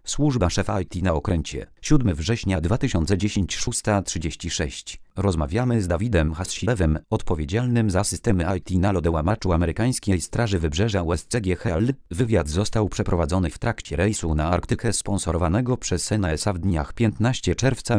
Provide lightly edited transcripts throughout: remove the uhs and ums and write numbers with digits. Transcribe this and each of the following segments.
Służba szefa IT na okręcie. 7 września 2010, 6:36. Rozmawiamy z Dawidem Hassilewem, odpowiedzialnym za systemy IT na lodołamaczu amerykańskiej Straży Wybrzeża USCG HAL. Wywiad został przeprowadzony w trakcie rejsu na Arktykę sponsorowanego przez NASA w dniach 15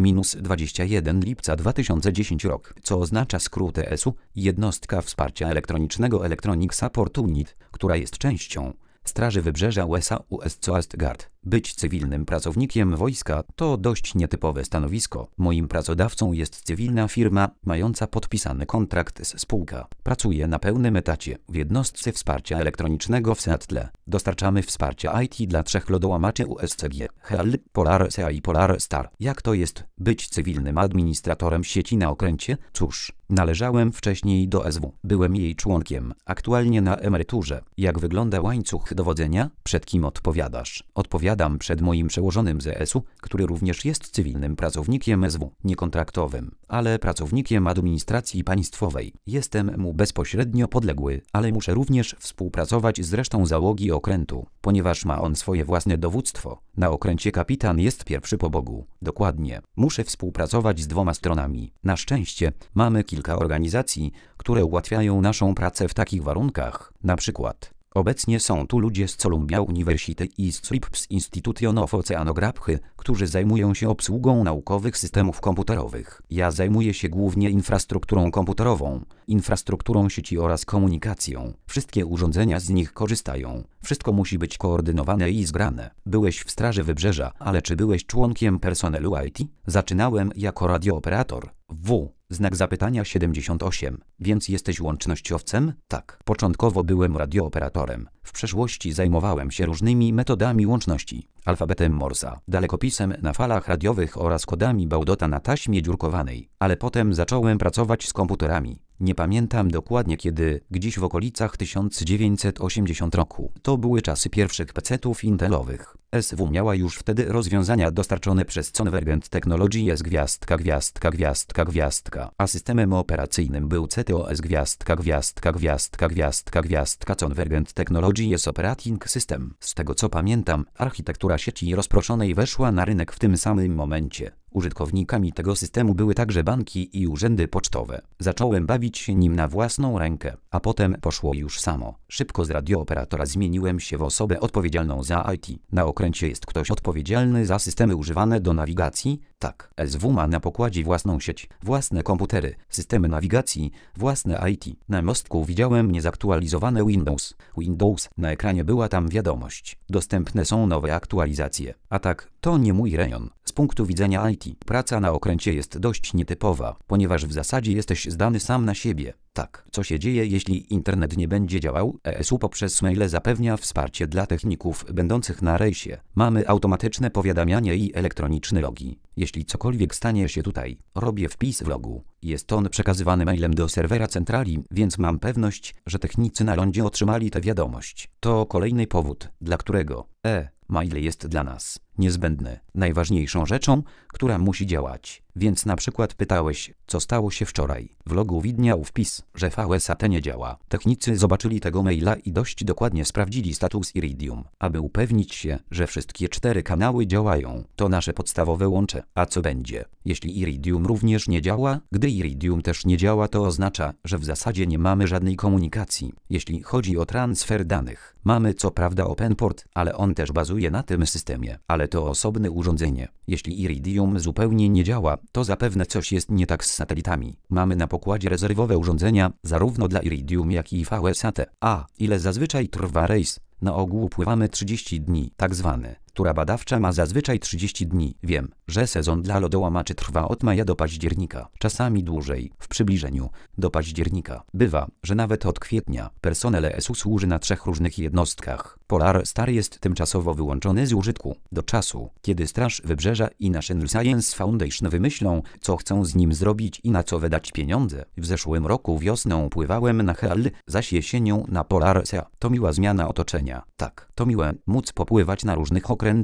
czerwca-21 lipca 2010 rok, co oznacza skrót ESU, jednostka wsparcia elektronicznego Electronic Support Unit, która jest częścią Straży Wybrzeża USA US Coast Guard. Być cywilnym pracownikiem wojska to dość nietypowe stanowisko. Moim pracodawcą jest cywilna firma mająca podpisany kontrakt z spółka. Pracuję na pełnym etacie w jednostce wsparcia elektronicznego w Seattle. Dostarczamy wsparcia IT dla 3 lodołamaczy USCG, HAL, Polar Sea i Polar Star. Jak to jest być cywilnym administratorem sieci na okręcie? Cóż, należałem wcześniej do SW. Byłem jej członkiem, aktualnie na emeryturze. Jak wygląda łańcuch dowodzenia? Przed kim odpowiadasz? Odpowiadam przed moim przełożonym z ES-u, który również jest cywilnym pracownikiem SW, niekontraktowym, ale pracownikiem administracji państwowej. Jestem mu bezpośrednio podległy, ale muszę również współpracować z resztą załogi okrętu, ponieważ ma on swoje własne dowództwo. Na okręcie kapitan jest pierwszy po Bogu. Dokładnie. Muszę współpracować z 2 stronami. Na szczęście mamy kilka organizacji, które ułatwiają naszą pracę w takich warunkach. Na przykład obecnie są tu ludzie z Columbia University i z Scripps Institution of Oceanography, którzy zajmują się obsługą naukowych systemów komputerowych. Ja zajmuję się głównie infrastrukturą komputerową, infrastrukturą sieci oraz komunikacją. Wszystkie urządzenia z nich korzystają. Wszystko musi być koordynowane i zgrane. Byłeś w Straży Wybrzeża, ale czy byłeś członkiem personelu IT? Zaczynałem jako radiooperator. Znak zapytania 78. Więc jesteś łącznościowcem? Tak. Początkowo byłem radiooperatorem. W przeszłości zajmowałem się różnymi metodami łączności. Alfabetem Morsa, dalekopisem na falach radiowych oraz kodami Baudota na taśmie dziurkowanej. Ale potem zacząłem pracować z komputerami. Nie pamiętam dokładnie kiedy, gdzieś w okolicach 1980 roku. To były czasy pierwszych PC-ów intelowych. SW miała już wtedy rozwiązania dostarczone przez Convergent Technologies gwiazdka, a systemem operacyjnym był CTOS gwiazdka Convergent Technologies Operating System. Z tego co pamiętam, architektura sieci rozproszonej weszła na rynek w tym samym momencie. Użytkownikami tego systemu były także banki i urzędy pocztowe. Zacząłem bawić się nim na własną rękę, a potem poszło już samo. Szybko z radiooperatora zmieniłem się w osobę odpowiedzialną za IT. Na okręcie jest ktoś odpowiedzialny za systemy używane do nawigacji? Tak. SW ma na pokładzie własną sieć, własne komputery, systemy nawigacji, własne IT. Na mostku widziałem niezaktualizowane Windows. Na ekranie była tam wiadomość. Dostępne są nowe aktualizacje. A tak, to nie mój rejon. Z punktu widzenia IT, praca na okręcie jest dość nietypowa, ponieważ w zasadzie jesteś zdany sam na siebie. Tak, co się dzieje, jeśli internet nie będzie działał? ESU poprzez maile zapewnia wsparcie dla techników będących na rejsie. Mamy automatyczne powiadamianie i elektroniczne logi. Jeśli cokolwiek stanie się tutaj, robię wpis w logu. Jest on przekazywany mailem do serwera centrali, więc mam pewność, że technicy na lądzie otrzymali tę wiadomość. To kolejny powód, dla którego mail jest dla nas niezbędny, najważniejszą rzeczą, która musi działać. Więc na przykład pytałeś, co stało się wczoraj. W logu widniał wpis, że VSAT nie działa. Technicy zobaczyli tego maila i dość dokładnie sprawdzili status Iridium, aby upewnić się, że wszystkie 4 kanały działają. To nasze podstawowe łącze. A co będzie, jeśli Iridium również nie działa? Gdy Iridium też nie działa, to oznacza, że w zasadzie nie mamy żadnej komunikacji. Jeśli chodzi o transfer danych, mamy co prawda OpenPort, ale on też bazuje na tym systemie. Ale to osobne urządzenie. Jeśli Iridium zupełnie nie działa, to zapewne coś jest nie tak z satelitami. Mamy na pokładzie rezerwowe urządzenia, zarówno dla Iridium, jak i VSAT. A ile zazwyczaj trwa rejs? Na ogół pływamy 30 dni, tak zwany. Tura badawcza ma zazwyczaj 30 dni. Wiem, że sezon dla lodołamaczy trwa od maja do października, czasami dłużej, w przybliżeniu, do października. Bywa, że nawet od kwietnia. Personel ESU służy na 3 różnych jednostkach. Polar Star jest tymczasowo wyłączony z użytku, do czasu, kiedy Straż Wybrzeża i National Science Foundation wymyślą, co chcą z nim zrobić i na co wydać pieniądze. W zeszłym roku wiosną pływałem na HAL, zaś jesienią na Polar Sea. To miła zmiana otoczenia. Tak, to miłe móc popływać na różnych okrętach.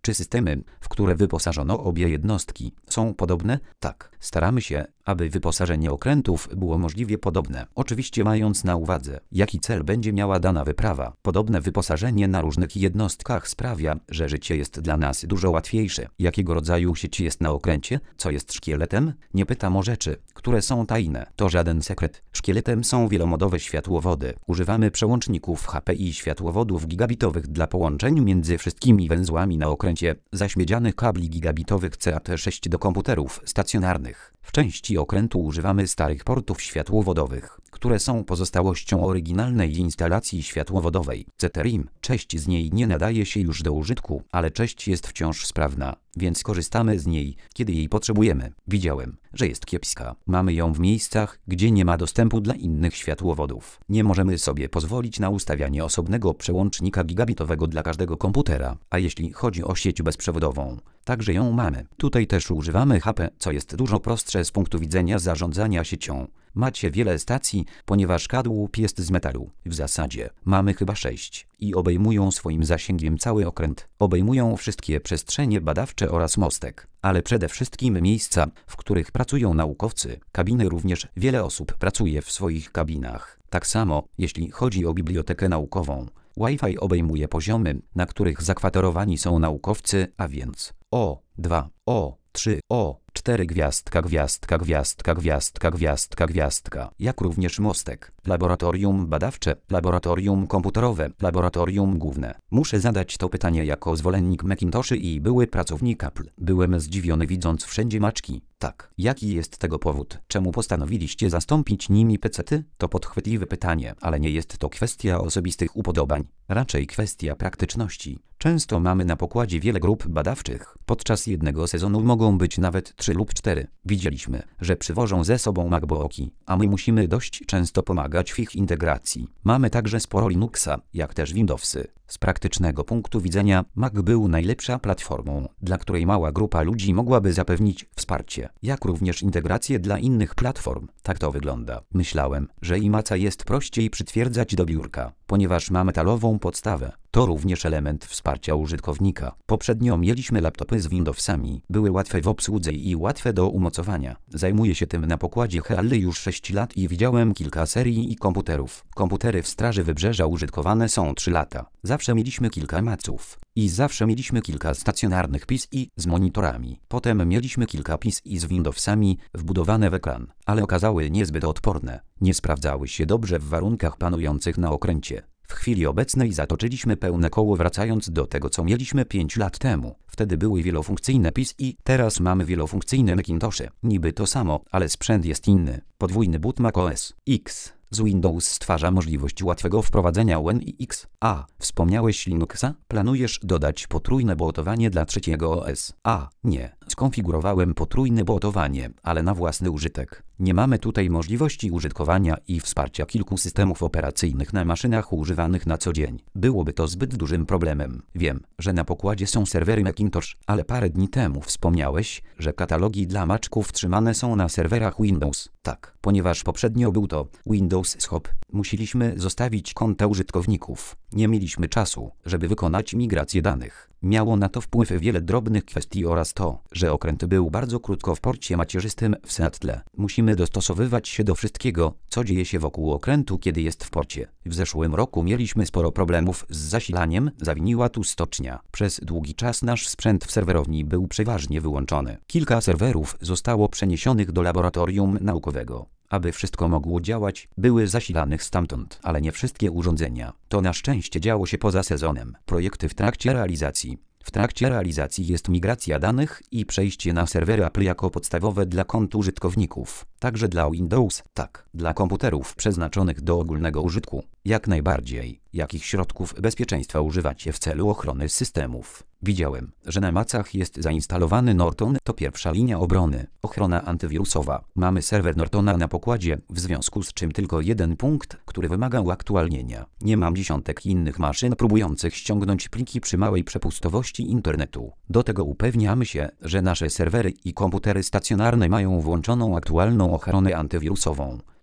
Czy systemy, w które wyposażono obie jednostki, są podobne? Tak. Staramy się, aby wyposażenie okrętów było możliwie podobne. Oczywiście mając na uwadze, jaki cel będzie miała dana wyprawa. Podobne wyposażenie na różnych jednostkach sprawia, że życie jest dla nas dużo łatwiejsze. Jakiego rodzaju sieć jest na okręcie? Co jest szkieletem? Nie pytam o rzeczy, które są tajne. To żaden sekret. Szkieletem są wielomodowe światłowody. Używamy przełączników HP i światłowodów gigabitowych dla połączeń między wszystkimi węzłami na okręcie, zaś miedzianych kabli gigabitowych CAT6 do komputerów stacjonarnych. W części okrętu używamy starych portów światłowodowych, które są pozostałością oryginalnej instalacji światłowodowej CTRIM. Część z niej nie nadaje się już do użytku, ale część jest wciąż sprawna, więc korzystamy z niej, kiedy jej potrzebujemy. Widziałem, że jest kiepska. Mamy ją w miejscach, gdzie nie ma dostępu dla innych światłowodów. Nie możemy sobie pozwolić na ustawianie osobnego przełącznika gigabitowego dla każdego komputera, a jeśli chodzi o sieć bezprzewodową, także ją mamy. Tutaj też używamy HP, co jest dużo prostsze z punktu widzenia zarządzania siecią. Macie wiele stacji, ponieważ kadłub jest z metalu. W zasadzie mamy chyba 6 i obejmują swoim zasięgiem cały okręt. Obejmują wszystkie przestrzenie badawcze oraz mostek, ale przede wszystkim miejsca, w których pracują naukowcy. Kabiny również wiele osób pracuje w swoich kabinach. Tak samo, jeśli chodzi o bibliotekę naukową. Wi-Fi obejmuje poziomy, na których zakwaterowani są naukowcy, a więc O2, O3, O4 gwiazdka, gwiazdka, gwiazdka, gwiazdka, gwiazdka, gwiazdka, jak również mostek, laboratorium badawcze, laboratorium komputerowe, laboratorium główne. Muszę zadać to pytanie jako zwolennik Macintoshy i były pracownik Apple. Byłem zdziwiony widząc wszędzie maczki. Tak. Jaki jest tego powód? Czemu postanowiliście zastąpić nimi pecety? To podchwytliwe pytanie, ale nie jest to kwestia osobistych upodobań. Raczej kwestia praktyczności. Często mamy na pokładzie wiele grup badawczych. Podczas jednego sezonu mogą być nawet 3 lub 4. Widzieliśmy, że przywożą ze sobą MacBooki, a my musimy dość często pomagać w ich integracji. Mamy także sporo Linuxa, jak też Windowsy. Z praktycznego punktu widzenia Mac był najlepszą platformą, dla której mała grupa ludzi mogłaby zapewnić wsparcie, jak również integrację dla innych platform. Tak to wygląda. Myślałem, że iMaca jest prościej przytwierdzać do biurka, ponieważ ma metalową podstawę. To również element wsparcia użytkownika. Poprzednio mieliśmy laptopy z Windowsami. Były łatwe w obsłudze i łatwe do umocowania. Zajmuję się tym na pokładzie Healy już 6 lat i widziałem kilka serii i komputerów. Komputery w Straży Wybrzeża użytkowane są 3 lata. Zawsze mieliśmy kilka maców. I zawsze mieliśmy kilka stacjonarnych PIS z monitorami. Potem mieliśmy kilka PIS z Windowsami wbudowane w ekran, ale okazały niezbyt odporne. Nie sprawdzały się dobrze w warunkach panujących na okręcie. W chwili obecnej zatoczyliśmy pełne koło wracając do tego, co mieliśmy 5 lat temu. Wtedy były wielofunkcyjne PIS i teraz mamy wielofunkcyjne Macintoshy. Niby to samo, ale sprzęt jest inny. Podwójny boot macOS X z Windows stwarza możliwość łatwego wprowadzenia UNIX. A. Wspomniałeś Linuxa? Planujesz dodać potrójne bootowanie dla trzeciego OS? A. Nie. Skonfigurowałem potrójne bootowanie, ale na własny użytek. Nie mamy tutaj możliwości użytkowania i wsparcia kilku systemów operacyjnych na maszynach używanych na co dzień. Byłoby to zbyt dużym problemem. Wiem, że na pokładzie są serwery Macintosh, ale parę dni temu wspomniałeś, że katalogi dla maczków trzymane są na serwerach Windows. Tak, ponieważ poprzednio był to Windows Shop, musieliśmy zostawić konta użytkowników. Nie mieliśmy czasu, żeby wykonać migrację danych. Miało na to wpływ wiele drobnych kwestii oraz to, że okręt był bardzo krótko w porcie macierzystym w Seattle. Musimy dostosowywać się do wszystkiego, co dzieje się wokół okrętu, kiedy jest w porcie. W zeszłym roku mieliśmy sporo problemów z zasilaniem, zawiniła tu stocznia. Przez długi czas nasz sprzęt w serwerowni był przeważnie wyłączony. Kilka serwerów zostało przeniesionych do laboratorium naukowego. Aby wszystko mogło działać, były zasilanych stamtąd, ale nie wszystkie urządzenia. To na szczęście działo się poza sezonem. Projekty w trakcie realizacji. W trakcie realizacji jest migracja danych i przejście na serwery Apple jako podstawowe dla kont użytkowników. Także dla Windows, tak, dla komputerów przeznaczonych do ogólnego użytku. Jak najbardziej. Jakich środków bezpieczeństwa używacie w celu ochrony systemów? Widziałem, że na Macach jest zainstalowany Norton, to pierwsza linia obrony, ochrona antywirusowa. Mamy serwer Nortona na pokładzie, w związku z czym tylko jeden punkt, który wymaga uaktualnienia. Nie mam dziesiątek innych maszyn próbujących ściągnąć pliki przy małej przepustowości internetu. Do tego upewniamy się, że nasze serwery i komputery stacjonarne mają włączoną aktualną ochronę antywirusową.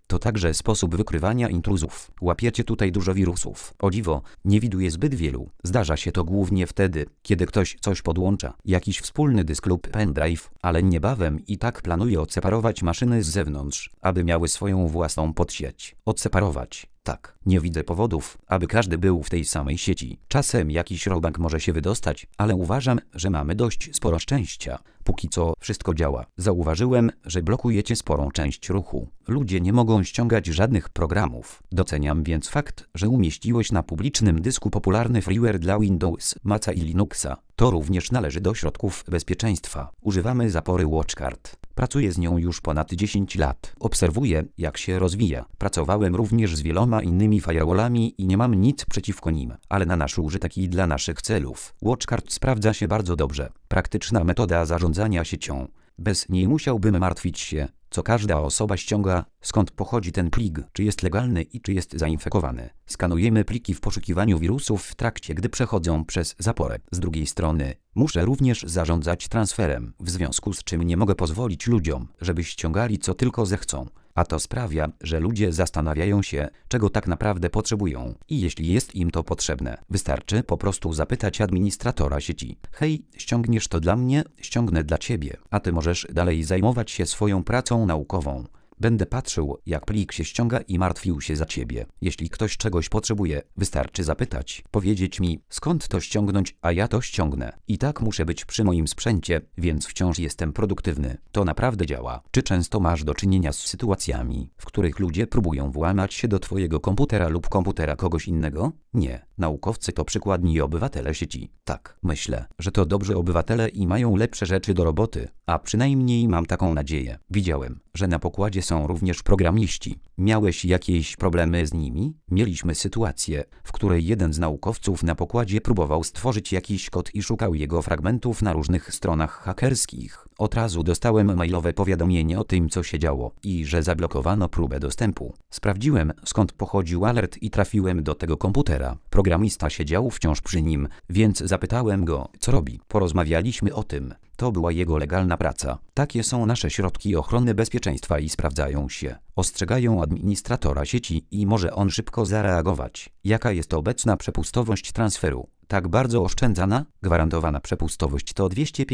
To także sposób wykrywania intruzów. Łapiecie tutaj dużo wirusów. O dziwo, nie widuję zbyt wielu. Zdarza się to głównie wtedy, kiedy ktoś coś podłącza. Jakiś wspólny dysk lub pendrive, ale niebawem i tak planuję odseparować maszyny z zewnątrz, aby miały swoją własną podsieć. Odseparować. Tak, nie widzę powodów, aby każdy był w tej samej sieci. Czasem jakiś robak może się wydostać, ale uważam, że mamy dość sporo szczęścia. Póki co wszystko działa. Zauważyłem, że blokujecie sporą część ruchu. Ludzie nie mogą ściągać żadnych programów. Doceniam więc fakt, że umieściłeś na publicznym dysku popularny freeware dla Windows, Maca i Linuxa. To również należy do środków bezpieczeństwa. Używamy zapory WatchGuard. Pracuję z nią już ponad 10 lat. Obserwuję, jak się rozwija. Pracowałem również z wieloma innymi firewallami i nie mam nic przeciwko nim, ale na nasz użytek i dla naszych celów. WatchGuard sprawdza się bardzo dobrze. Praktyczna metoda zarządzania siecią. Bez niej musiałbym martwić się, co każda osoba ściąga, skąd pochodzi ten plik, czy jest legalny i czy jest zainfekowany. Skanujemy pliki w poszukiwaniu wirusów w trakcie, gdy przechodzą przez zaporę. Z drugiej strony, muszę również zarządzać transferem, w związku z czym nie mogę pozwolić ludziom, żeby ściągali co tylko zechcą. A to sprawia, że ludzie zastanawiają się, czego tak naprawdę potrzebują. I jeśli jest im to potrzebne, wystarczy po prostu zapytać administratora sieci. Hej, ściągniesz to dla mnie, ściągnę dla ciebie, a ty możesz dalej zajmować się swoją pracą naukową. Będę patrzył, jak plik się ściąga i martwił się za ciebie. Jeśli ktoś czegoś potrzebuje, wystarczy zapytać, powiedzieć mi, skąd to ściągnąć, a ja to ściągnę. I tak muszę być przy moim sprzęcie, więc wciąż jestem produktywny. To naprawdę działa. Czy często masz do czynienia z sytuacjami, w których ludzie próbują włamać się do twojego komputera lub komputera kogoś innego? Nie. Naukowcy to przykładni obywatele sieci. Tak, myślę, że to dobrzy obywatele i mają lepsze rzeczy do roboty, a przynajmniej mam taką nadzieję. Widziałem, że na pokładzie są również programiści. Miałeś jakieś problemy z nimi? Mieliśmy sytuację, w której jeden z naukowców na pokładzie próbował stworzyć jakiś kod i szukał jego fragmentów na różnych stronach hakerskich. Od razu dostałem mailowe powiadomienie o tym, co się działo i że zablokowano próbę dostępu. Sprawdziłem, skąd pochodził alert i trafiłem do tego komputera. Programista siedział wciąż przy nim, więc zapytałem go, co robi. Porozmawialiśmy o tym. To była jego legalna praca. Takie są nasze środki ochrony bezpieczeństwa i sprawdzają się. Ostrzegają administratora sieci i może on szybko zareagować. Jaka jest obecna przepustowość transferu? Tak bardzo oszczędzana? Gwarantowana przepustowość to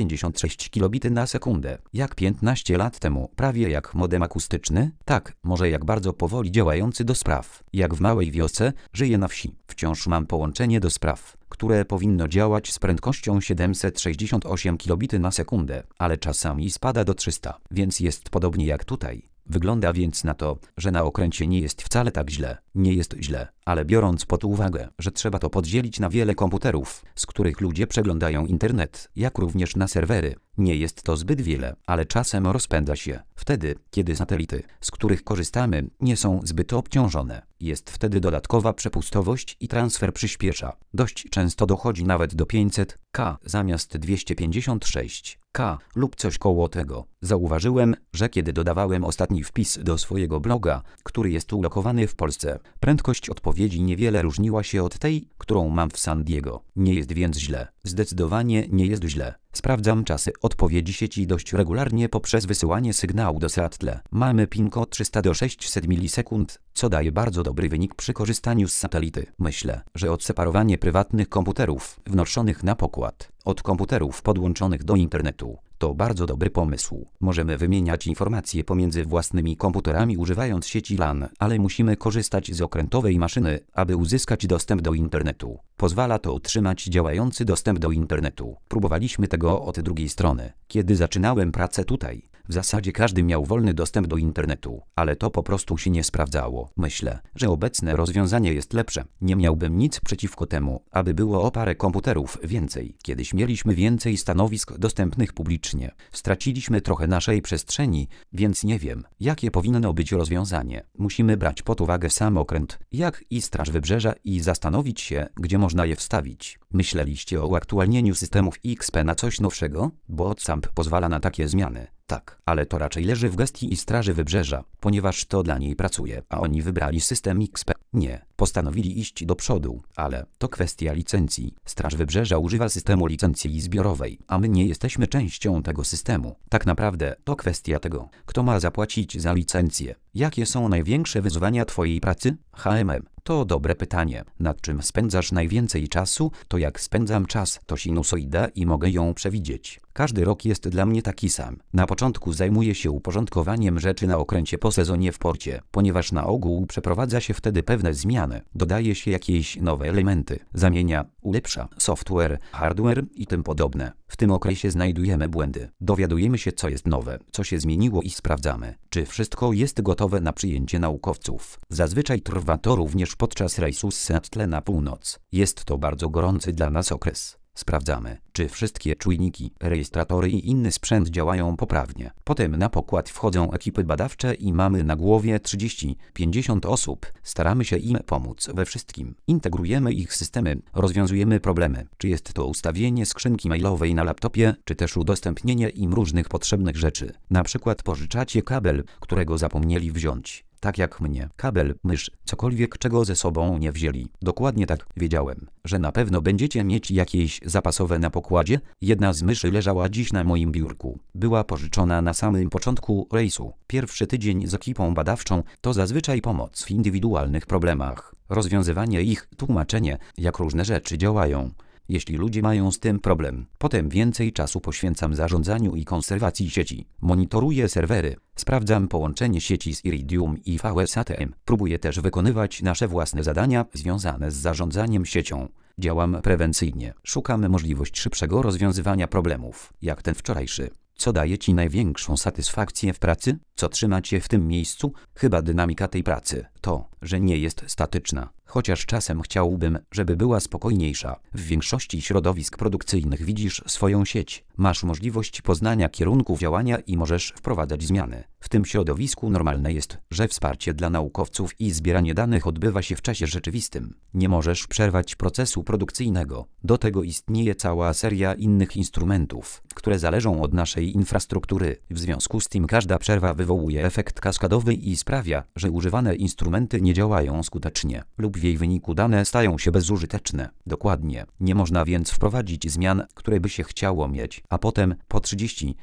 256 kilobity na sekundę. Jak 15 lat temu, prawie jak modem akustyczny? Tak, może jak bardzo powoli działający do spraw. Jak w małej wiosce, żyję na wsi. Wciąż mam połączenie do spraw, które powinno działać z prędkością 768 kilobity na sekundę, ale czasami spada do 300, więc jest podobnie jak tutaj. Wygląda więc na to, że na okręcie nie jest wcale tak źle. Nie jest źle, ale biorąc pod uwagę, że trzeba to podzielić na wiele komputerów, z których ludzie przeglądają internet, jak również na serwery, nie jest to zbyt wiele, ale czasem rozpędza się. Wtedy, kiedy satelity, z których korzystamy, nie są zbyt obciążone. Jest wtedy dodatkowa przepustowość i transfer przyspiesza. Dość często dochodzi nawet do 500 K zamiast 256 K lub coś koło tego. Zauważyłem, że kiedy dodawałem ostatni wpis do swojego bloga, który jest ulokowany w Polsce, prędkość odpowiedzi niewiele różniła się od tej, którą mam w San Diego. Nie jest więc źle. Zdecydowanie nie jest źle. Sprawdzam czasy odpowiedzi sieci dość regularnie poprzez wysyłanie sygnału do Seattle. Mamy pin kod 300 do 600 milisekund, co daje bardzo dobry wynik przy korzystaniu z satelity. Myślę, że odseparowanie prywatnych komputerów wnoszonych na pokład od komputerów podłączonych do internetu to bardzo dobry pomysł. Możemy wymieniać informacje pomiędzy własnymi komputerami używając sieci LAN, ale musimy korzystać z okrętowej maszyny, aby uzyskać dostęp do internetu. Pozwala to utrzymać działający dostęp do internetu. Próbowaliśmy tego od drugiej strony. Kiedy zaczynałem pracę tutaj, w zasadzie każdy miał wolny dostęp do internetu, ale to po prostu się nie sprawdzało. Myślę, że obecne rozwiązanie jest lepsze. Nie miałbym nic przeciwko temu, aby było o parę komputerów więcej. Kiedyś mieliśmy więcej stanowisk dostępnych publicznie. Straciliśmy trochę naszej przestrzeni, więc nie wiem, jakie powinno być rozwiązanie. Musimy brać pod uwagę sam okręt, jak i Straż Wybrzeża i zastanowić się, gdzie można je wstawić. Myśleliście o uaktualnieniu systemów XP na coś nowszego? Bo ODSAMP pozwala na takie zmiany. Tak, ale to raczej leży w gestii i Straży Wybrzeża, ponieważ to dla niej pracuje, a oni wybrali system XP. Nie, postanowili iść do przodu, ale to kwestia licencji. Straż Wybrzeża używa systemu licencji zbiorowej, a my nie jesteśmy częścią tego systemu. Tak naprawdę to kwestia tego, kto ma zapłacić za licencję. Jakie są największe wyzwania Twojej pracy? To dobre pytanie. Nad czym spędzasz najwięcej czasu? To jak spędzam czas, to sinusoida i mogę ją przewidzieć. Każdy rok jest dla mnie taki sam. Na początku zajmuję się uporządkowaniem rzeczy na okręcie po sezonie w porcie, ponieważ na ogół przeprowadza się wtedy pewne zmiany. Dodaje się jakieś nowe elementy, zamienia, ulepsza software, hardware i tym podobne. W tym okresie znajdujemy błędy. Dowiadujemy się, co jest nowe, co się zmieniło i sprawdzamy, czy wszystko jest gotowe na przyjęcie naukowców. Zazwyczaj trwa to również podczas rejsu z Seattle na północ. Jest to bardzo gorący dla nas okres. Sprawdzamy, czy wszystkie czujniki, rejestratory i inny sprzęt działają poprawnie. Potem na pokład wchodzą ekipy badawcze i mamy na głowie 30-50 osób. Staramy się im pomóc we wszystkim. Integrujemy ich systemy, rozwiązujemy problemy. Czy jest to ustawienie skrzynki mailowej na laptopie, czy też udostępnienie im różnych potrzebnych rzeczy. Na przykład pożyczacie kabel, którego zapomnieli wziąć. Tak jak mnie. Kabel, mysz, cokolwiek czego ze sobą nie wzięli. Dokładnie tak. Wiedziałem, że na pewno będziecie mieć jakieś zapasowe na pokładzie. Jedna z myszy leżała dziś na moim biurku. Była pożyczona na samym początku rejsu. Pierwszy tydzień z ekipą badawczą to zazwyczaj pomoc w indywidualnych problemach. Rozwiązywanie ich, tłumaczenie, jak różne rzeczy działają. Jeśli ludzie mają z tym problem, potem więcej czasu poświęcam zarządzaniu i konserwacji sieci. Monitoruję serwery, sprawdzam połączenie sieci z Iridium i VSATM. Próbuję też wykonywać nasze własne zadania związane z zarządzaniem siecią. Działam prewencyjnie, szukam możliwości szybszego rozwiązywania problemów, jak ten wczorajszy. Co daje Ci największą satysfakcję w pracy? Co trzyma Cię w tym miejscu? Chyba dynamika tej pracy. To, że nie jest statyczna. Chociaż czasem chciałbym, żeby była spokojniejsza. W większości środowisk produkcyjnych widzisz swoją sieć. Masz możliwość poznania kierunków działania i możesz wprowadzać zmiany. W tym środowisku normalne jest, że wsparcie dla naukowców i zbieranie danych odbywa się w czasie rzeczywistym. Nie możesz przerwać procesu produkcyjnego. Do tego istnieje cała seria innych instrumentów, które zależą od naszej infrastruktury. W związku z tym każda przerwa wywołuje efekt kaskadowy i sprawia, że używane instrumenty nie działają skutecznie lub w jej wyniku dane stają się bezużyteczne. Dokładnie. Nie można więc wprowadzić zmian, które by się chciało mieć, a potem po 30,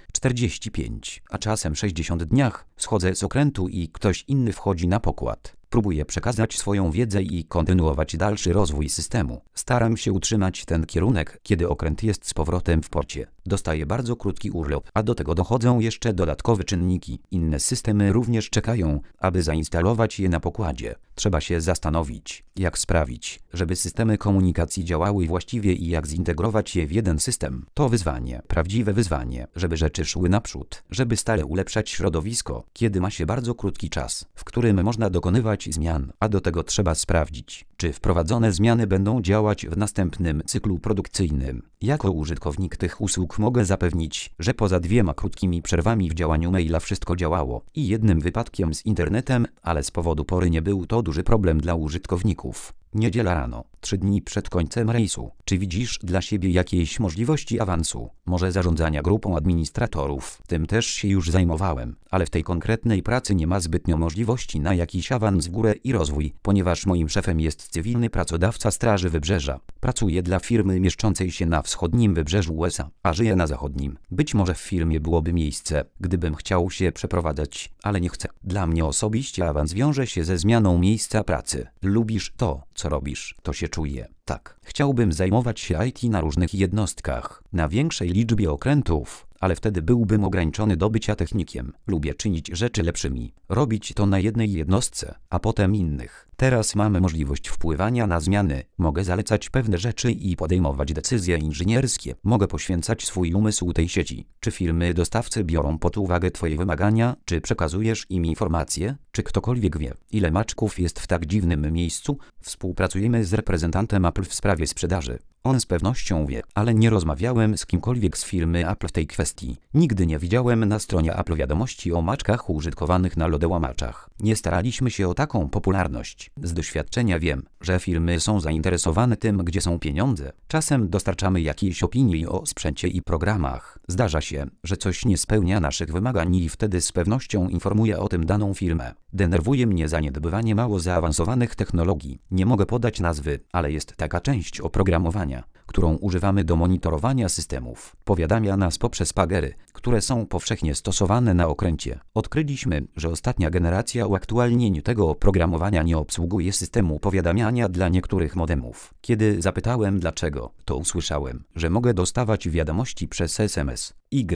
45, a czasem 60 dniach schodzę z okrętu i ktoś inny wchodzi na pokład. Próbuję przekazać swoją wiedzę i kontynuować dalszy rozwój systemu. Staram się utrzymać ten kierunek, kiedy okręt jest z powrotem w porcie. Dostaję bardzo krótki urlop, a do tego dochodzą jeszcze dodatkowe czynniki. Inne systemy również czekają, aby zainstalować je na pokładzie. Trzeba się zastanowić, jak sprawić, żeby systemy komunikacji działały właściwie i jak zintegrować je w jeden system. To wyzwanie, prawdziwe wyzwanie, żeby rzeczy szły naprzód, żeby stale ulepszać środowisko, kiedy ma się bardzo krótki czas, w którym można dokonywać zmian, a do tego trzeba sprawdzić, czy wprowadzone zmiany będą działać w następnym cyklu produkcyjnym. Jako użytkownik tych usług mogę zapewnić, że poza 2 krótkimi przerwami w działaniu maila wszystko działało i jednym wypadkiem z internetem, ale z powodu pory nie był to duży problem dla użytkowników. Niedziela rano, 3 dni przed końcem rejsu. Czy widzisz dla siebie jakieś możliwości awansu? Może zarządzania grupą administratorów? Tym też się już zajmowałem, ale w tej konkretnej pracy nie ma zbytnio możliwości na jakiś awans w górę i rozwój, ponieważ moim szefem jest cywilny pracodawca Straży Wybrzeża. Pracuję dla firmy mieszczącej się na wschodnim wybrzeżu USA, a żyję na zachodnim. Być może w firmie byłoby miejsce, gdybym chciał się przeprowadzać, ale nie chcę. Dla mnie osobiście awans wiąże się ze zmianą miejsca pracy. Lubisz to, co robisz, to się czuje. Tak, chciałbym zajmować się IT na różnych jednostkach, na większej liczbie okrętów, ale wtedy byłbym ograniczony do bycia technikiem. Lubię czynić rzeczy lepszymi, robić to na jednej jednostce, a potem innych. Teraz mamy możliwość wpływania na zmiany, mogę zalecać pewne rzeczy i podejmować decyzje inżynierskie. Mogę poświęcać swój umysł tej sieci. Czy firmy dostawcy biorą pod uwagę Twoje wymagania? Czy przekazujesz im informacje? Czy ktokolwiek wie, ile maczków jest w tak dziwnym miejscu? Współpracujemy z reprezentantem Apple w sprawie sprzedaży. On z pewnością wie, ale nie rozmawiałem z kimkolwiek z firmy Apple w tej kwestii. Nigdy nie widziałem na stronie Apple wiadomości o maczkach użytkowanych na lodołamaczach. Nie staraliśmy się o taką popularność. Z doświadczenia wiem, że firmy są zainteresowane tym, gdzie są pieniądze. Czasem dostarczamy jakieś opinie o sprzęcie i programach. Zdarza się, że coś nie spełnia naszych wymagań i wtedy z pewnością informuję o tym daną firmę. Denerwuje mnie zaniedbywanie mało zaawansowanych technologii. Nie mogę podać nazwy, ale jest taka część oprogramowania, którą używamy do monitorowania systemów. Powiadamia nas poprzez pagery, które są powszechnie stosowane na okręcie. Odkryliśmy, że ostatnia generacja uaktualnień tego oprogramowania nie obsługuje systemu powiadamiania dla niektórych modemów. Kiedy zapytałem dlaczego, to usłyszałem, że mogę dostawać wiadomości przez SMS.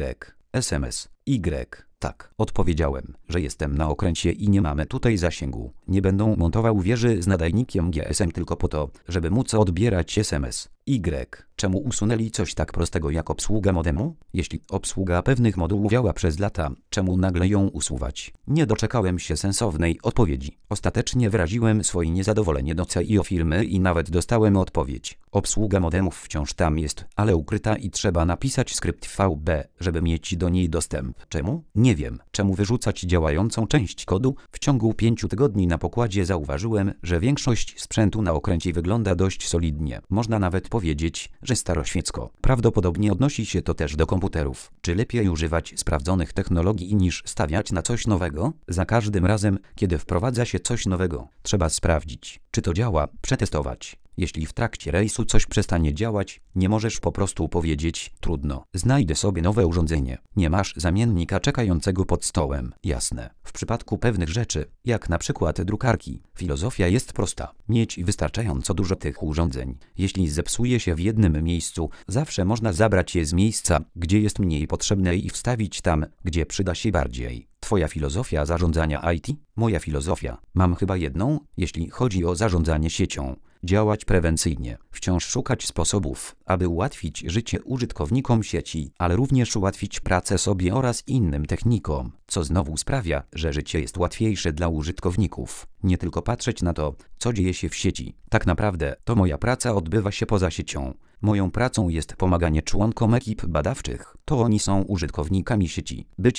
SMS. Tak, odpowiedziałem, że jestem na okręcie i nie mamy tutaj zasięgu. Nie będą montował wieży z nadajnikiem GSM tylko po to, żeby móc odbierać SMS. Czemu usunęli coś tak prostego jak obsługa modemu? Jeśli obsługa pewnych modułów działa przez lata, czemu nagle ją usuwać? Nie doczekałem się sensownej odpowiedzi. Ostatecznie wyraziłem swoje niezadowolenie do CIO firmy i nawet dostałem odpowiedź. Obsługa modemów wciąż tam jest, ale ukryta i trzeba napisać skrypt VB, żeby mieć do niej dostęp. Czemu? Nie wiem. Czemu wyrzucać działającą część kodu? W ciągu 5 tygodni na pokładzie zauważyłem, że większość sprzętu na okręcie wygląda dość solidnie. Można nawet powiedzieć, że staroświecko. Prawdopodobnie odnosi się to też do komputerów. Czy lepiej używać sprawdzonych technologii niż stawiać na coś nowego? Za każdym razem, kiedy wprowadza się coś nowego, trzeba sprawdzić, czy to działa, przetestować. Jeśli w trakcie rejsu coś przestanie działać, nie możesz po prostu powiedzieć, trudno, znajdę sobie nowe urządzenie. Nie masz zamiennika czekającego pod stołem. Jasne. W przypadku pewnych rzeczy, jak na przykład drukarki, filozofia jest prosta. Mieć wystarczająco dużo tych urządzeń. Jeśli zepsuje się w jednym miejscu, zawsze można zabrać je z miejsca, gdzie jest mniej potrzebne i wstawić tam, gdzie przyda się bardziej. Twoja filozofia zarządzania IT? Moja filozofia. Mam chyba jedną, jeśli chodzi o zarządzanie siecią. Działać prewencyjnie, wciąż szukać sposobów, aby ułatwić życie użytkownikom sieci, ale również ułatwić pracę sobie oraz innym technikom, co znowu sprawia, że życie jest łatwiejsze dla użytkowników. Nie tylko patrzeć na to, co dzieje się w sieci. Tak naprawdę to moja praca odbywa się poza siecią. Moją pracą jest pomaganie członkom ekip badawczych. To oni są użytkownikami sieci. Być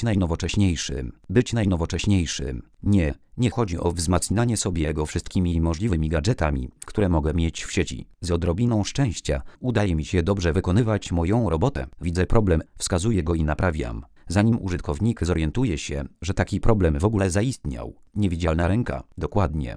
najnowocześniejszym. Nie chodzi o wzmacnianie sobie ego wszystkimi możliwymi gadżetami, które mogę mieć w sieci. Z odrobiną szczęścia udaje mi się dobrze wykonywać moją robotę. Widzę problem, wskazuję go i naprawiam. Zanim użytkownik zorientuje się, że taki problem w ogóle zaistniał. Niewidzialna ręka. Dokładnie.